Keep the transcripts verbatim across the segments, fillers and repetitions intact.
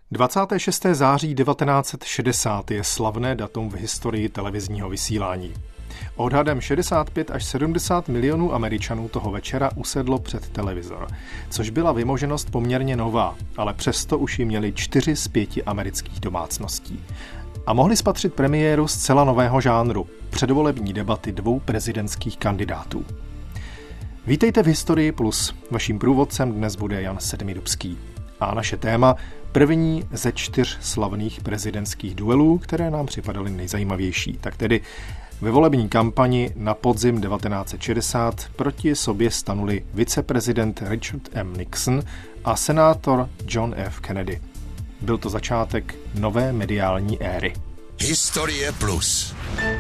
dvacátého šestého září devatenáct set šedesát je slavné datum v historii televizního vysílání. Odhadem šedesát pět až sedmdesát milionů Američanů toho večera usedlo před televizor, což byla vymoženost poměrně nová, ale přesto už ji měli čtyři z pěti amerických domácností. A mohli spatřit premiéru zcela nového žánru, předvolební debaty dvou prezidentských kandidátů. Vítejte v Historii Plus. Vaším průvodcem dnes bude Jan Sedmidubský. A naše téma první ze čtyř slavných prezidentských duelů, které nám připadaly nejzajímavější. Tak tedy ve volební kampani na podzim devatenáct set šedesát proti sobě stanuli viceprezident Richard M. Nixon a senátor John F. Kennedy. Byl to začátek nové mediální éry. Historie Plus.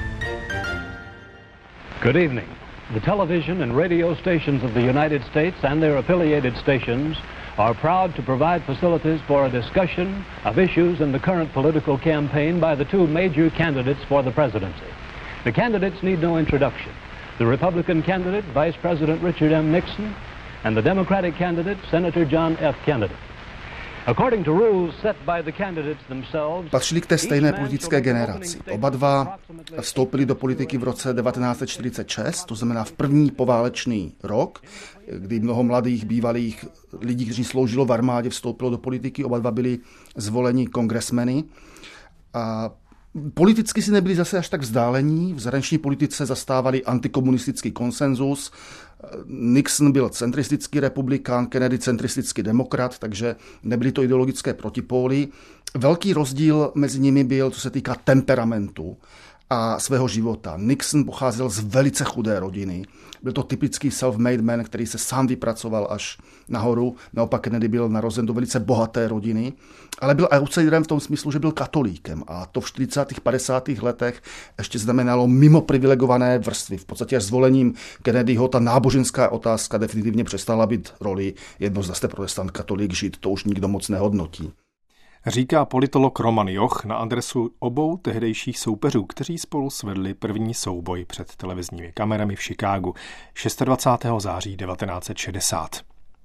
Good evening. The television and radio stations of the United States and their affiliated stations are proud to provide facilities for a discussion of issues in the current political campaign by the two major candidates for the presidency. The candidates need no introduction. The Republican candidate, Vice President Richard M. Nixon, and the Democratic candidate, Senator John F. Kennedy. According to rules set by the candidates themselves, patřili k té stejné politické generaci. Oba dva vstoupili do politiky v roce devatenáct set čtyřicet šest, to znamená v první poválečný rok, kdy mnoho mladých bývalých lidí, kteří sloužilo v armádě, vstoupilo do politiky. Oba dva byli zvoleni kongresmeny. A politicky si nebyli zase až tak vzdálení. V zahraniční politice zastávali antikomunistický konsenzus. Nixon byl centristický republikán, Kennedy centristický demokrat, takže nebyly to ideologické protipóly. Velký rozdíl mezi nimi byl, co se týká temperamentu a svého života. Nixon pocházel z velice chudé rodiny. Byl to typický self-made man, který se sám vypracoval až nahoru. Naopak Kennedy byl narozen do velice bohaté rodiny, ale byl outsiderem v tom smyslu, že byl katolíkem. A to v čtyřicátých padesátých letech ještě znamenalo mimo privilegované vrstvy. V podstatě až zvolením Kennedyho ta náboženská otázka definitivně přestala být roli. Jedno, zda jste protestant, katolík, žid, to už nikdo moc nehodnotí. Říká politolog Roman Joch na adresu obou tehdejších soupeřů, kteří spolu svedli první souboj před televizními kamerami v Chicagu dvacátého šestého září devatenáct set šedesát.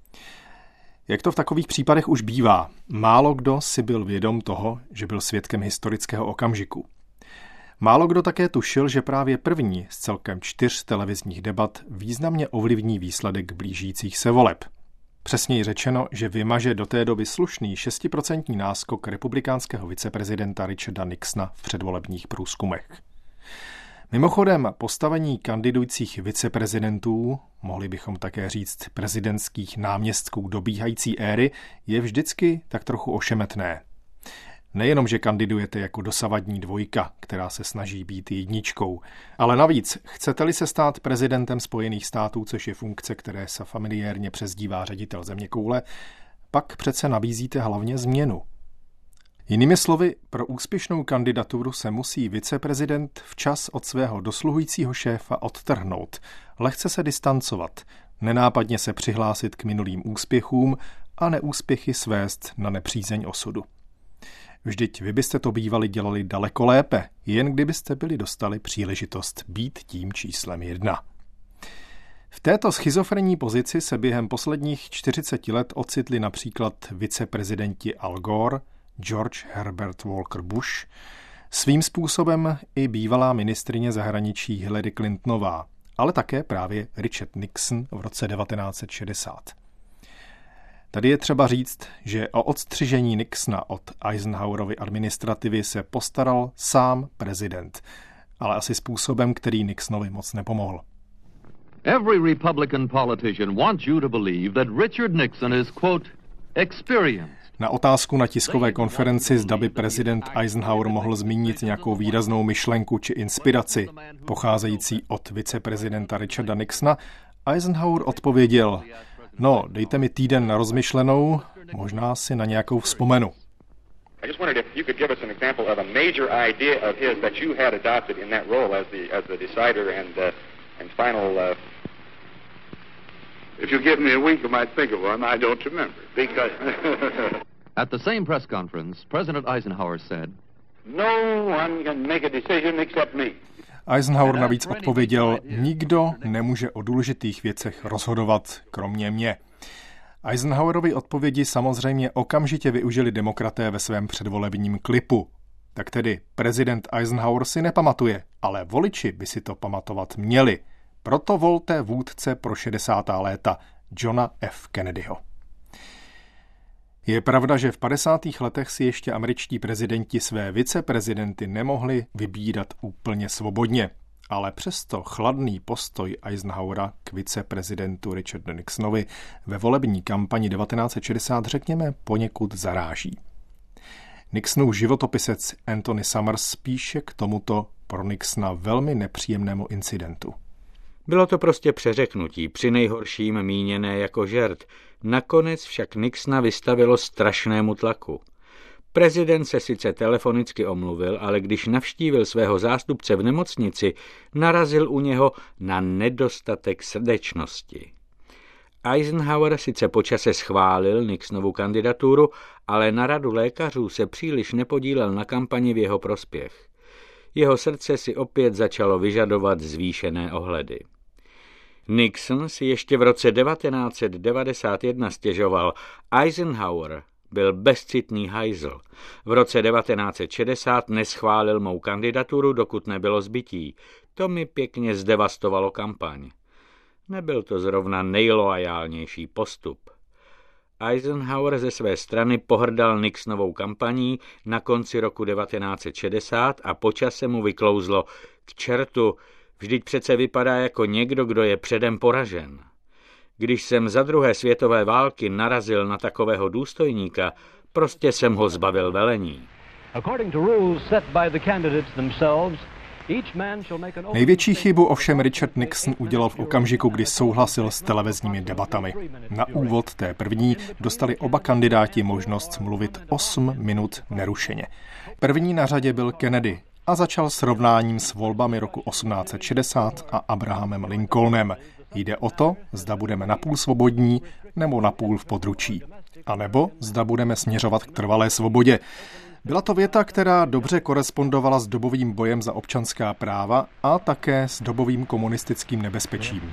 Jak to v takových případech už bývá, málo kdo si byl vědom toho, že byl svědkem historického okamžiku. Málo kdo také tušil, že právě první z celkem čtyř televizních debat významně ovlivní výsledek blížících se voleb. Přesněji řečeno, že vymaže do té doby slušný šestiprocentní náskok republikánského viceprezidenta Richarda Nixona v předvolebních průzkumech. Mimochodem, postavení kandidujících viceprezidentů, mohli bychom také říct prezidentských náměstků dobíhající éry, je vždycky tak trochu ošemetné. Nejenom, že kandidujete jako dosavadní dvojka, která se snaží být jedničkou, ale navíc, chcete-li se stát prezidentem Spojených států, což je funkce, které se familiárně přezdívá ředitel zeměkoule, pak přece nabízíte hlavně změnu. Jinými slovy, pro úspěšnou kandidaturu se musí viceprezident včas od svého dosluhujícího šéfa odtrhnout, lehce se distancovat, nenápadně se přihlásit k minulým úspěchům a neúspěchy svést na nepřízeň osudu. Vždyť vy byste to bývali dělali daleko lépe, jen kdybyste byli dostali příležitost být tím číslem jedna. V této schizofrenní pozici se během posledních čtyřiceti let ocitli například viceprezidenti Al Gore, George Herbert Walker Bush, svým způsobem i bývalá ministryně zahraničí Hillary Clintonová, ale také právě Richard Nixon v roce devatenáct set šedesát. Tady je třeba říct, že o odstřižení Nixona od Eisenhowerovy administrativy se postaral sám prezident, ale asi způsobem, který Nixonovi moc nepomohl. Every Republican politician wants you to believe that Richard Nixon is, quote, experienced. Na otázku na tiskové konferenci, zda by prezident Eisenhower mohl zmínit nějakou výraznou myšlenku či inspiraci pocházející od viceprezidenta Richarda Nixona, Eisenhower odpověděl: no, dejte mi týden na rozmyšlenou, možná si na nějakou vzpomenu. I just wondered if you could give us an example of a major idea of his that you had adopted in that role as the as the decider and uh, and final uh... If you give me a week, I might think of one. I don't remember because At the same press conference, President Eisenhower said, no one can make a decision except me. Eisenhower navíc odpověděl: nikdo nemůže o důležitých věcech rozhodovat, kromě mě. Eisenhowerovy odpovědi samozřejmě okamžitě využili demokraté ve svém předvolebním klipu. Tak tedy prezident Eisenhower si nepamatuje, ale voliči by si to pamatovat měli. Proto volte vůdce pro šedesátá léta Johna F. Kennedyho. Je pravda, že v padesátých letech si ještě američtí prezidenti své viceprezidenty nemohli vybírat úplně svobodně, ale přesto chladný postoj Eisenhowera k viceprezidentu Richardu Nixonovi ve volební kampani devatenáct set šedesát, řekněme, poněkud zaráží. Nixonův životopisec Anthony Summers píše k tomuto pro Nixona velmi nepříjemnému incidentu. Bylo to prostě přeřeknutí, při nejhorším míněné jako žert. Nakonec však Nixona vystavilo strašnému tlaku. Prezident se sice telefonicky omluvil, ale když navštívil svého zástupce v nemocnici, narazil u něho na nedostatek srdečnosti. Eisenhower sice po čase schválil Nixonovu kandidaturu, ale na radu lékařů se příliš nepodílel na kampani v jeho prospěch. Jeho srdce si opět začalo vyžadovat zvýšené ohledy. Nixon si ještě v roce devatenáct set devadesát jedna stěžoval: Eisenhower byl bezcitný hajzl. V roce devatenáct set šedesát neschválil mou kandidaturu, dokud nebylo zbytí. To mi pěkně zdevastovalo kampaň. Nebyl to zrovna nejloajálnější postup. Eisenhower ze své strany pohrdal Nixonovou kampaní na konci roku devatenáct set šedesát a po čase mu vyklouzlo: k čertu, vždyť přece vypadá jako někdo, kdo je předem poražen. Když jsem za druhé světové války narazil na takového důstojníka, prostě jsem ho zbavil velení. Největší chybu ovšem Richard Nixon udělal v okamžiku, kdy souhlasil s televizními debatami. Na úvod té první dostali oba kandidáti možnost mluvit osm minut nerušeně. První na řadě byl Kennedy a začal srovnáním s volbami roku osmnáct set šedesát a Abrahamem Lincolnem. Jde o to, zda budeme napůl svobodní nebo napůl v područí. A nebo zda budeme směřovat k trvalé svobodě. Byla to věta, která dobře korespondovala s dobovým bojem za občanská práva a také s dobovým komunistickým nebezpečím.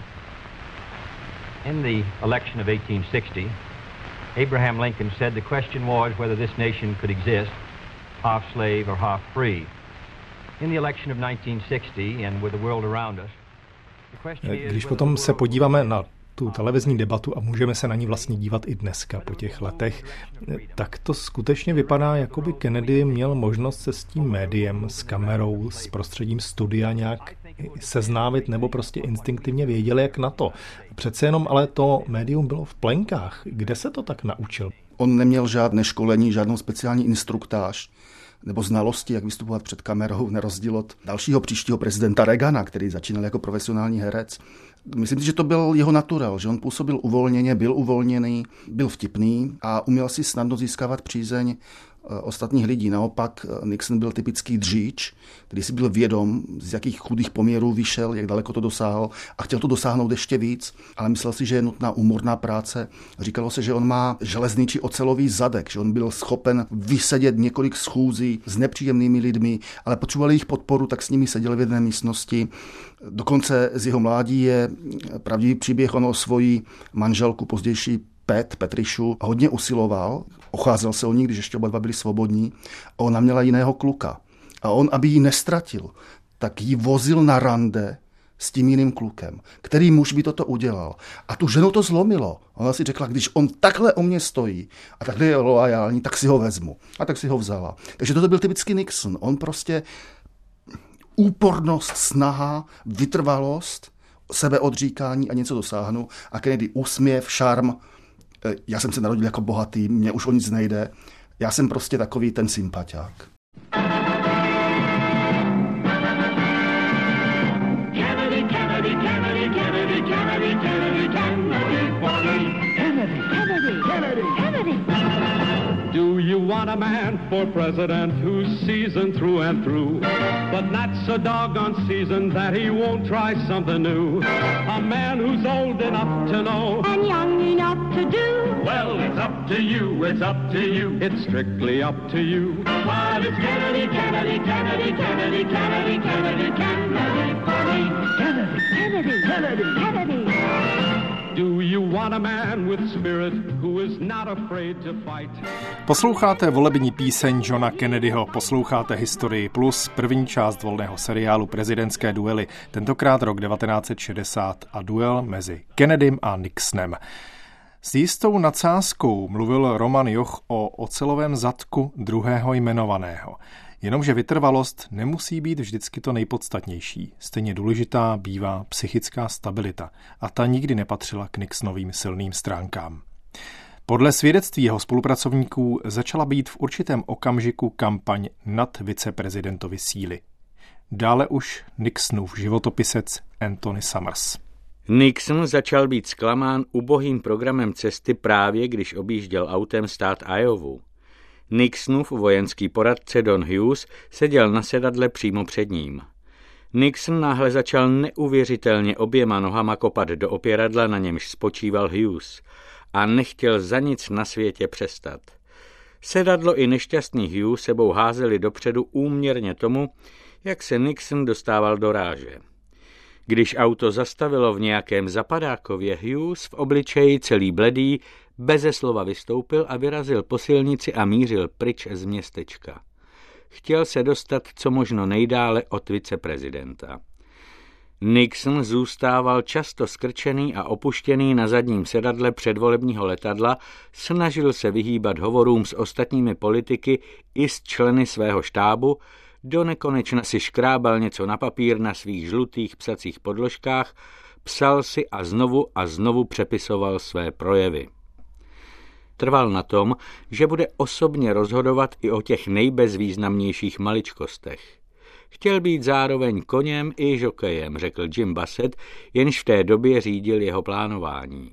In the election of eighteen sixty, Abraham Lincoln said the question was whether this nation could exist, half slave or half free. In the election of nineteen sixty and with the world around us, když potom se podíváme na tu televizní debatu a můžeme se na ní vlastně dívat i dneska po těch letech, tak to skutečně vypadá, jako by Kennedy měl možnost se s tím médiem, s kamerou, s prostředím studia nějak seznámit nebo prostě instinktivně věděl, jak na to. Přece jenom ale to médium bylo v plenkách. Kde se to tak naučil? On neměl žádné školení, žádnou speciální instruktáž nebo znalosti, jak vystupovat před kamerou, na rozdíl od dalšího příštího prezidenta Reagana, který začínal jako profesionální herec. Myslím si, že to byl jeho naturel, že on působil uvolněně, byl uvolněný, byl vtipný a uměl si snadno získávat přízeň ostatních lidí. Naopak Nixon byl typický dříč, který si byl vědom, z jakých chudých poměrů vyšel, jak daleko to dosáhl a chtěl to dosáhnout ještě víc, ale myslel si, že je nutná úmorná práce. Říkalo se, že on má železný či ocelový zadek, že on byl schopen vysedět několik schůzí s nepříjemnými lidmi, ale potřeboval jejich podporu, tak s nimi seděl v jedné místnosti. Dokonce z jeho mládí je pravdivý příběh, on o svoji manželku, pozdější Pet, Petrišu, hodně usiloval, ocházel se o ní, když ještě oba dva byli svobodní, a ona měla jiného kluka. A on, aby ji nestratil, tak ji vozil na rande s tím jiným klukem. Který muž by toto udělal? A tu ženu to zlomilo. Ona si řekla, když on takhle o mě stojí a takhle je loajální, tak si ho vezmu. A tak si ho vzala. Takže toto byl typický Nixon. On prostě úpornost, snaha, vytrvalost, sebeodříkání a něco dosáhnu. A Kennedy úsměv, šarm. Já jsem se narodil jako bohatý, mě už o nic nejde. Já jsem prostě takový ten sympatiák. Kennedy, Kennedy, Kennedy, Kennedy, Kennedy, Kennedy, Kennedy, Kennedy, Kennedy, Kennedy, Kennedy. Do you want a man for president who's seasoned through and through, but not so doggone seasoned that he won't try something new? A man who's old enough to know and young enough to do. Well, it's up to you, it's up to you, it's strictly up to you. But it's Kennedy, Kennedy, Kennedy, Kennedy, Kennedy, Kennedy, Kennedy, Kennedy, Kennedy, Kennedy, Kennedy. Do you want a man with spirit who is not afraid to fight? Posloucháte volební píseň Johna Kennedyho, posloucháte Historii Plus, první část volného seriálu Prezidentské duely, tentokrát rok devatenáct set šedesát a duel mezi Kennedym a Nixonem. S jistou nadsázkou mluvil Roman Joch o ocelovém zadku druhého jmenovaného. Jenomže vytrvalost nemusí být vždycky to nejpodstatnější. Stejně důležitá bývá psychická stabilita a ta nikdy nepatřila k Nixonovým silným stránkám. Podle svědectví jeho spolupracovníků začala být v určitém okamžiku kampaň nad viceprezidentovy síly. Dále už Nixonův životopisec Anthony Summers. Nixon začal být zklamán ubohým programem cesty právě, když objížděl autem stát Iowa. Nixonův vojenský poradce Don Hughes seděl na sedadle přímo před ním. Nixon náhle začal neuvěřitelně oběma nohama kopat do opěradla, na němž spočíval Hughes, a nechtěl za nic na světě přestat. Sedadlo i nešťastný Hughes sebou házeli dopředu úměrně tomu, jak se Nixon dostával do ráže. Když auto zastavilo v nějakém zapadákově, Hughes v obličeji celý bledý beze slova vystoupil a vyrazil po silnici a mířil pryč z městečka. Chtěl se dostat co možno nejdále od viceprezidenta. Nixon zůstával často skrčený a opuštěný na zadním sedadle předvolebního letadla, snažil se vyhýbat hovorům s ostatními politiky i s členy svého štábu, do nekonečna si škrábal něco na papír na svých žlutých psacích podložkách, psal si a znovu a znovu přepisoval své projevy. Trval na tom, že bude osobně rozhodovat i o těch nejbezvýznamnějších maličkostech. Chtěl být zároveň koněm i žokejem, řekl Jim Bassett, jenž v té době řídil jeho plánování.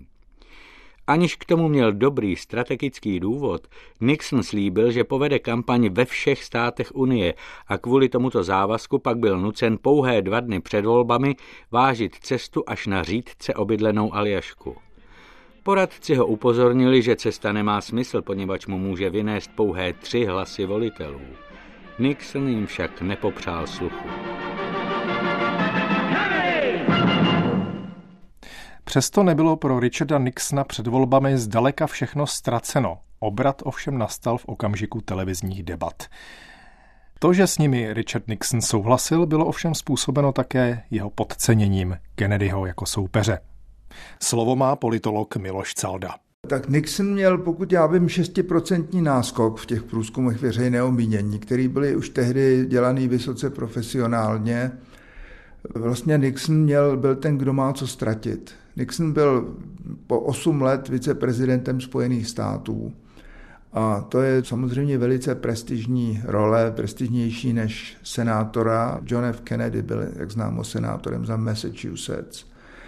Aniž k tomu měl dobrý strategický důvod, Nixon slíbil, že povede kampaň ve všech státech Unie a kvůli tomuto závazku pak byl nucen pouhé dva dny před volbami vážit cestu až na řídce obydlenou Aljašku. Poradci ho upozornili, že cesta nemá smysl, poněvadž mu může vynést pouhé tři hlasy volitelů. Nixon jim však nepopřál sluchu. Přesto nebylo pro Richarda Nixona před volbami zdaleka všechno ztraceno. Obrat ovšem nastal v okamžiku televizních debat. To, že s nimi Richard Nixon souhlasil, bylo ovšem způsobeno také jeho podceněním Kennedyho jako soupeře. Slovo má politolog Miloš Calda. Tak Nixon měl, pokud já vím, šestiprocentní náskok v těch průzkumech veřejného mínění, který byly už tehdy dělaný vysoce profesionálně. Vlastně Nixon měl, byl ten, kdo má co ztratit. Nixon byl po osm let viceprezidentem Spojených států a to je samozřejmě velice prestižní role, prestižnější než senátora. John F. Kennedy byl, jak známo, senátorem za Massachusetts.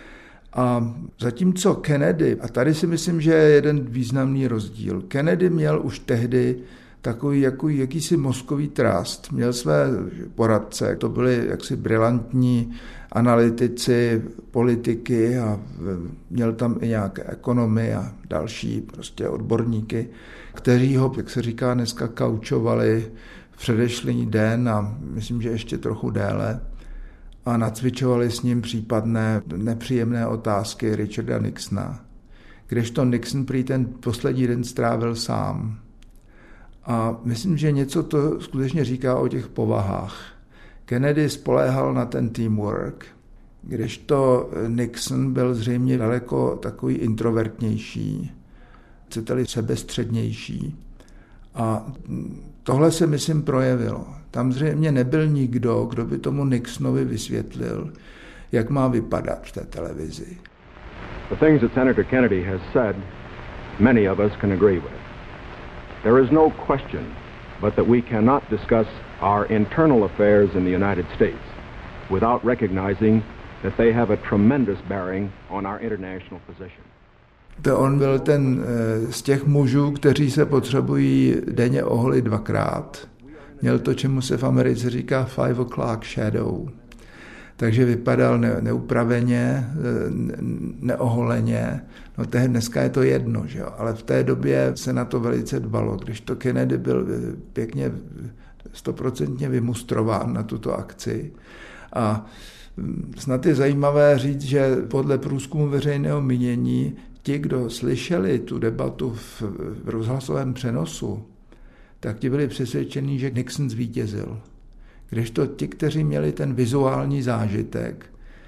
A zatímco Kennedy, a tady si myslím, že je jeden významný rozdíl, Kennedy měl už tehdy takový jako, jakýsi mozkový trast, měl své poradce, to byli jaksi brilantní analytici, politiky a měl tam i nějaké ekonomy a další prostě odborníky, kteří ho, jak se říká dneska, kaučovali v předešlý den a myslím, že ještě trochu déle a nacvičovali s ním případné nepříjemné otázky Richarda Nixona. Kdežto Nixon prý ten poslední den strávil sám. A myslím, že něco to skutečně říká o těch povahách. Kennedy spoléhal na ten teamwork, kdežto Nixon byl zřejmě daleko takový introvertnější, chcete-li sebestřednější. A tohle se, myslím, projevilo. Tam zřejmě nebyl nikdo, kdo by tomu Nixonovi vysvětlil, jak má vypadat v té televizi. The things that Senator Kennedy has said, many of us can agree with. There is no question but that we cannot discuss our internal affairs in the United States without recognizing that they have a tremendous bearing on our international position. To on byl ten z těch mužů, kteří se potřebují denně oholit dvakrát. Měl to, čemu se v Americe říká five o'clock shadow. Takže vypadal ne, neupraveně, neoholeně. No tehdy dneska je to jedno, že jo? Ale v té době se na to velice dbalo. Když to Kennedy byl pěkně stoprocentně vymustrován na tuto akci. A Snad je zajímavé říct, že podle průzkumu veřejného mínění ti, kdo slyšeli tu debatu v, v rozhlasovém přenosu, tak ti byli přesvědčení, že Nixon zvítězil. Kdežto ti, kteří měli ten vizuální zážitek,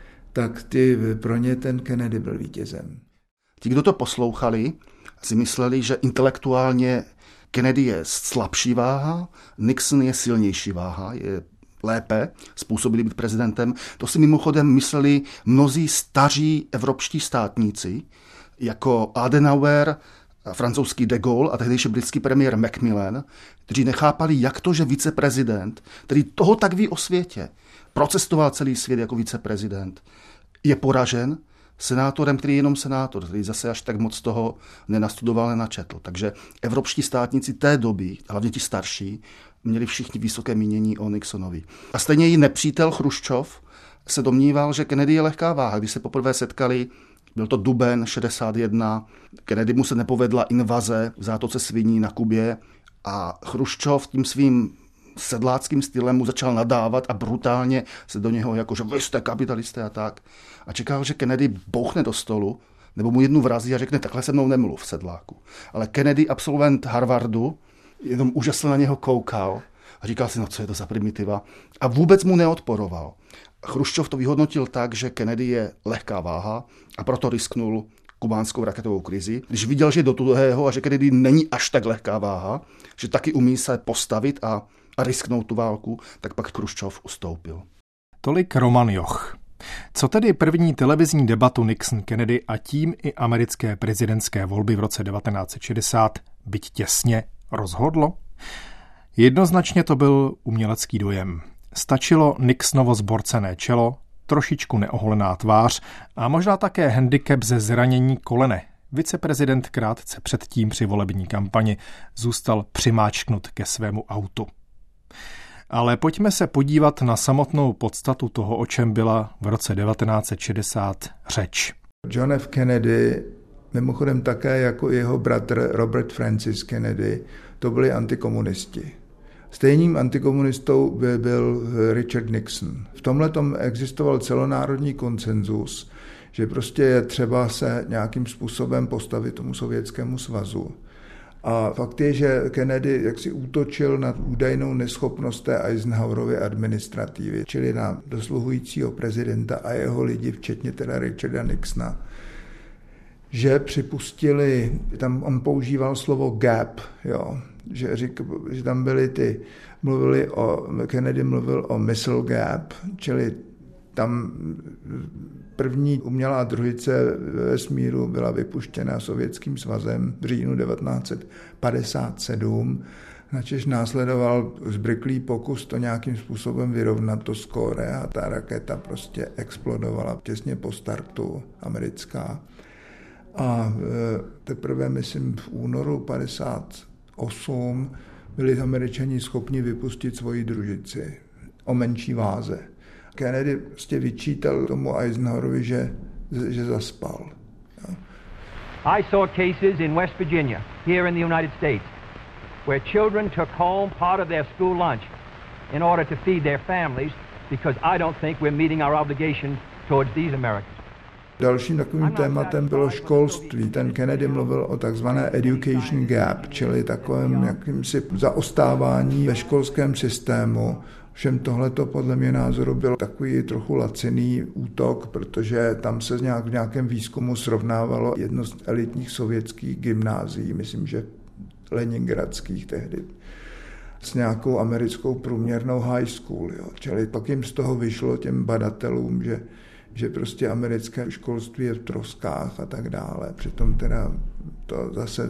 tak ty, pro ně ten Kennedy byl vítězem. Ti, kdo to poslouchali, si mysleli, že intelektuálně Kennedy je slabší váha, Nixon je silnější váha, je lépe způsobili být prezidentem. To si mimochodem mysleli mnozí staří evropští státníci, jako Adenauer, francouzský de Gaulle a tehdejší britský premiér Macmillan, kteří nechápali, jak to, že viceprezident, který toho tak ví o světě, procestoval celý svět jako viceprezident, je poražen senátorem, který je jenom senátor, který zase až tak moc toho nenastudoval, nenačetl. Takže evropští státníci té doby, hlavně ti starší, měli všichni vysoké mínění o Nixonovi. A stejně i nepřítel Chruščov se domníval, že Kennedy je lehká váha. Když se poprvé setkali, byl to duben šedesát jedna, Kennedy mu se nepovedla invaze v zátoce Sviní na Kubě a Chruščov tím svým sedláckým stylem mu začal nadávat a brutálně se do něho, jako že vy jste kapitalisté a tak. A čekal, že Kennedy bouchne do stolu, nebo mu jednu vrazí a řekne, takhle se mnou nemluv, sedláku. Ale Kennedy, absolvent Harvardu, jenom úžasně na něho koukal a říkal si, no co je to za primitiva. A vůbec mu neodporoval. Chruščov to vyhodnotil tak, že Kennedy je lehká váha a proto risknul kubánskou raketovou krizi. Když viděl, že je do tuhého a že Kennedy není až tak lehká váha, že taky umí se postavit a, a risknout tu válku, tak pak Chruščov ustoupil. Tolik Roman Joch. Co tedy první televizní debatu Nixon-Kennedy a tím i americké prezidentské volby v roce devatenáct set šedesát, byť těsně, rozhodlo? Jednoznačně to byl umělecký dojem. Stačilo Nixonovo zborcené čelo, trošičku neoholená tvář a možná také handicap ze zranění kolene. Viceprezident krátce předtím při volební kampani zůstal přimáčknut ke svému autu. Ale pojďme se podívat na samotnou podstatu toho, o čem byla v roce devatenáct set šedesát řeč. John F. Kennedy, mimochodem také jako jeho bratr Robert Francis Kennedy, to byli antikomunisti. Stejným antikomunistou by byl Richard Nixon. V tomhletom existoval celonárodní konsenzus, že prostě je třeba se nějakým způsobem postavit tomu Sovětskému svazu. A fakt je, že Kennedy jaksi útočil na údajnou neschopnost té Eisenhowerovy administrativy, čili na dosluhujícího prezidenta a jeho lidi, včetně teda Richarda Nixona, že připustili, tam on používal slovo gap, jo, že, řík, že tam byly ty, mluvili o, Kennedy mluvil o missile gap, čili tam první umělá družice ve vesmíru byla vypuštěna Sovětským svazem v říjnu devatenáct set padesát sedm, načež následoval zbryklý pokus to nějakým způsobem vyrovnat to skóre a ta raketa prostě explodovala těsně po startu americká. A teprve, myslím, v únoru padesát osm byli Američani schopni vypustit svoji družici o menší váze. Kennedy prostě vyčítal tomu Eisenhowerovi, že, že zaspal. I saw cases in West Virginia, here in the United States, where children took home part of their school lunch in order to feed their families because I don't think we're meeting our obligation towards these Americans. Dalším takovým tématem bylo školství. Ten Kennedy mluvil o takzvané education gap, čili takovém jakýmsi zaostávání ve školském systému. Všem tohleto podle mě názoru byl takový trochu laciný útok, protože tam se nějak v nějakém výzkumu srovnávalo jedno z elitních sovětských gymnázií, myslím, že leningradských tehdy, s nějakou americkou průměrnou high school. Jo. Čili pak jim z toho vyšlo těm badatelům, že že prostě americké školství je v troskách a tak dále. Přitom teda to zase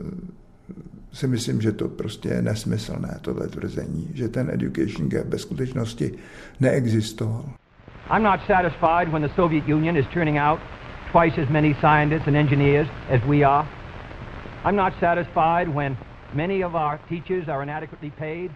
si myslím, že to prostě je nesmyslné, tohle tvrzení, že ten education gap ve skutečnosti neexistoval. I'm not satisfied when the Soviet Union is turning out twice as many scientists and engineers as we are. I'm not satisfied when many of our teachers are inadequately paid.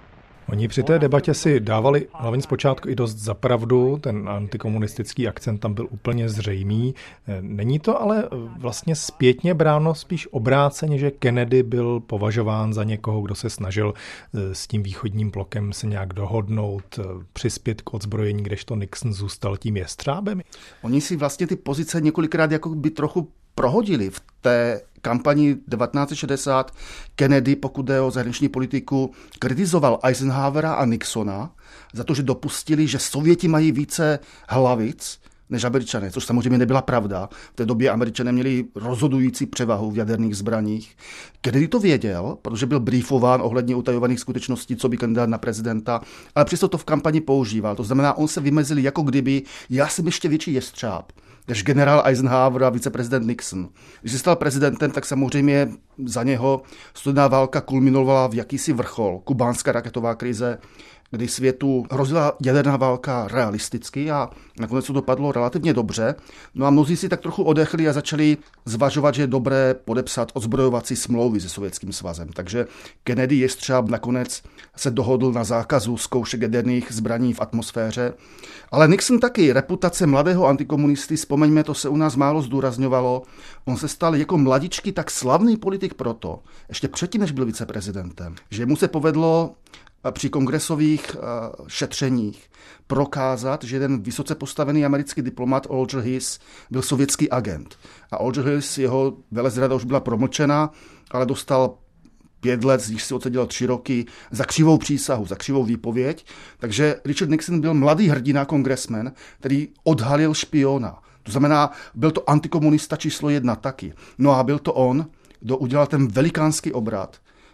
Oni při té debatě si dávali hlavně zpočátku i dost za pravdu, ten antikomunistický akcent tam byl úplně zřejmý. Není to ale vlastně zpětně bráno spíš obráceně, že Kennedy byl považován za někoho, kdo se snažil s tím východním blokem se nějak dohodnout, přispět k odzbrojení, kdežto Nixon zůstal tím jestřábem? Oni si vlastně ty pozice několikrát jako by trochu prohodili. V té kampani devatenáct set šedesát Kennedy, pokud jde o zahraniční politiku, kritizoval Eisenhowera a Nixona za to, že dopustili, že Sověti mají více hlavic než Američané, což samozřejmě nebyla pravda. V té době Američané měli rozhodující převahu v jaderných zbraních. Kennedy to věděl, protože byl briefován ohledně utajovaných skutečností, co by kandidát na prezidenta, ale přesto to v kampani používal. To znamená, on se vymezil jako kdyby já jsem ještě větší jestřáb než generál Eisenhower a viceprezident Nixon. Když se stal prezidentem, tak samozřejmě za něho studená válka kulminovala v jakýsi vrchol. Kubánská raketová krize, kdy světu hrozila jaderná válka realisticky a nakonec to dopadlo relativně dobře. No a mnozí si tak trochu odechli a začali zvažovat, že je dobré podepsat odzbrojovací smlouvy se Sovětským svazem. Takže Kennedy jestřáb nakonec se dohodl na zákazu zkoušek jaderných zbraní v atmosféře. Ale Nixon taky, reputace mladého antikomunisty, vzpomeňme, to se u nás málo zdůrazňovalo, on se stal jako mladičky tak slavný politik proto, ještě předtím, než byl viceprezidentem, že mu se povedlo při kongresových šetřeních prokázat, že jeden vysoce postavený americký diplomat Alger Hiss byl sovětský agent. A Alger Hiss, jeho velezrada už byla promlčena, ale dostal pět let, když si odseděl tři roky, za křivou přísahu, za křivou výpověď. Takže Richard Nixon byl mladý hrdina, kongresmen, který odhalil špiona. To znamená, byl to antikomunista číslo jedna taky. No a byl to on, kdo udělal ten velikánský obrat,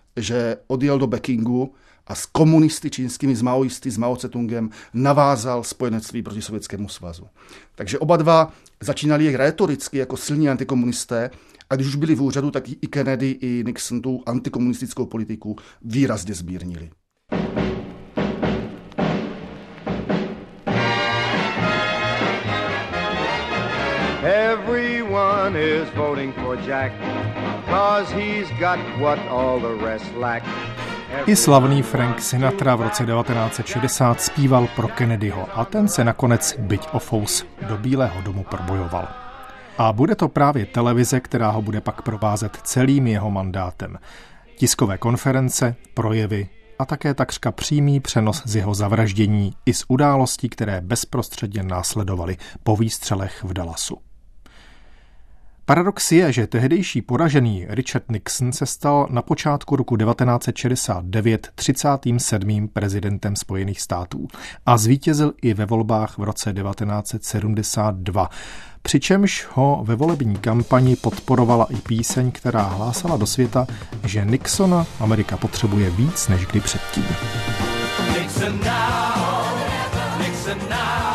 že odjel do Pekingu a s komunisty čínskými, s maoisty, s Mao Tse-tungem navázal spojenectví proti Sovětskému svazu. Takže oba dva začínali jak rétoricky jako silní antikomunisté a když už byli v úřadu, tak i Kennedy, i Nixon tu antikomunistickou politiku výrazně zmírnili. Everyone is voting for Jack, 'cause he's got what all the rest lack. I slavný Frank Sinatra v roce devatenáct set šedesát zpíval pro Kennedyho a ten se nakonec, byť o fous, do Bílého domu probojoval. A bude to právě televize, která ho bude pak provázet celým jeho mandátem. Tiskové konference, projevy a také takřka přímý přenos z jeho zavraždění i z událostí, které bezprostředně následovaly po výstřelech v Dallasu. Paradox je, že tehdejší poražený Richard Nixon se stal na počátku roku devatenáct set šedesát devět třicátým sedmým prezidentem Spojených států a zvítězil i ve volbách v roce devatenáct set sedmdesát dva, přičemž ho ve volební kampani podporovala i píseň, která hlásala do světa, že Nixona Amerika potřebuje víc než kdy předtím. Nixon now, Nixon now.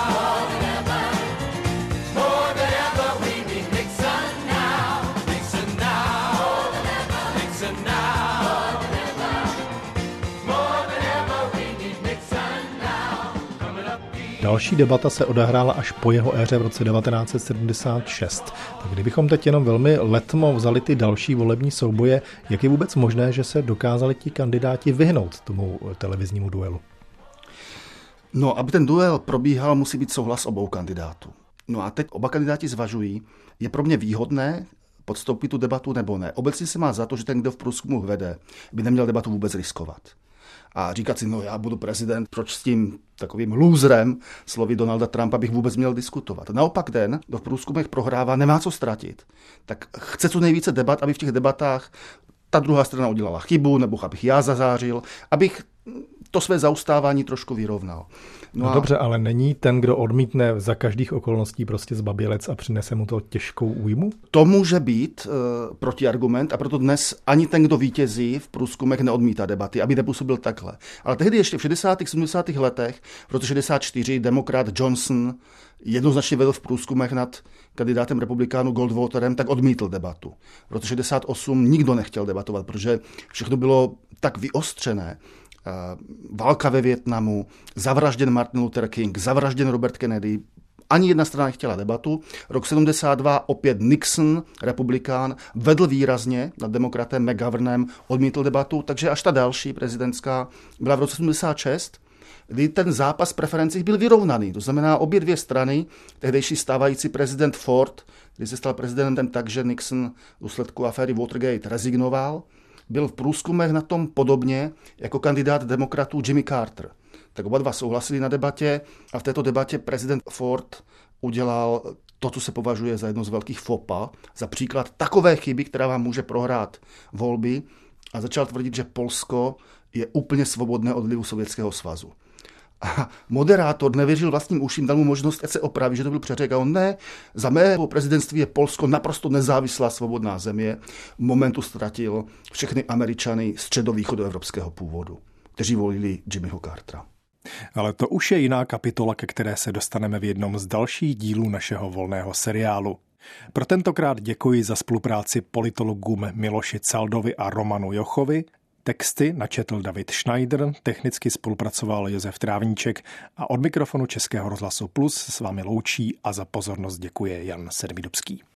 Další debata se odehrála až po jeho éře v roce devatenáct set sedmdesát šest. Tak kdybychom teď jenom velmi letmo vzali ty další volební souboje, jak je vůbec možné, že se dokázali ti kandidáti vyhnout tomu televiznímu duelu? No, aby ten duel probíhal, musí být souhlas obou kandidátů. No a teď oba kandidáti zvažují, je pro mě výhodné podstoupit tu debatu nebo ne. Obecně se má za to, že ten, kdo v průzkumu vede, by neměl debatu vůbec riskovat. A říkat si, no já budu prezident, proč s tím takovým lůzrem, slovy Donalda Trumpa, bych vůbec měl diskutovat. Naopak ten, kdo v průzkumech prohrává, nemá co ztratit. Tak chce co nejvíce debat, aby v těch debatách ta druhá strana udělala chybu, nebo abych já zazářil, abych to své zaustávání trošku vyrovnal. No, no a... dobře, ale není ten, kdo odmítne za každých okolností prostě zbabělec a přinese mu to těžkou újmu? To může být e, protiargument a proto dnes ani ten, kdo vítězí v průzkumech, neodmítá debaty, aby nepůsobil takhle. Ale tehdy ještě v šedesátých sedmdesátých letech, v roce šedesát čtyři, demokrat Johnson jednoznačně vedl v průzkumech nad kandidátem republikánu Goldwaterem, tak odmítl debatu. V roce šedesát osm nikdo nechtěl debatovat, protože všechno bylo tak vyostřené. Válka ve Vietnamu, zavražděn Martin Luther King, zavražděn Robert Kennedy Ani jedna strana nechtěla debatu. Rok sedmdesát dva opět Nixon, republikán, vedl výrazně nad demokratem McGovernem, odmítl debatu, takže až ta další prezidentská byla v roce sedmdesát šest, kdy ten zápas preferencích byl vyrovnaný. To znamená, obě dvě strany, tehdejší stávající prezident Ford, který se stal prezidentem tak, že Nixon v důsledku aféry Watergate rezignoval, byl v průzkumech na tom podobně jako kandidát demokratů Jimmy Carter. Tak oba dva souhlasili na debatě a v této debatě prezident Ford udělal to, co se považuje za jedno z velkých fopa, za příklad takové chyby, která vám může prohrát volby, a začal tvrdit, že Polsko je úplně svobodné od vlivu Sovětského svazu. A moderátor nevěřil vlastním uším, dal mu možnost, ať se opraví, že to byl přeřek. A on ne, za mého prezidentství je Polsko naprosto nezávislá svobodná země. V momentu ztratil všechny Američany středovýchodoevropského původu, kteří volili Jimmyho Cartera. Ale to už je jiná kapitola, ke které se dostaneme v jednom z dalších dílů našeho volného seriálu. Pro tentokrát děkuji za spolupráci politologům Miloši Caldovi a Romanu Jochovi. Texty načetl David Schneider, technicky spolupracoval Josef Trávníček a od mikrofonu Českého rozhlasu Plus s vámi loučí a za pozornost děkuje Jan Sedmidubský.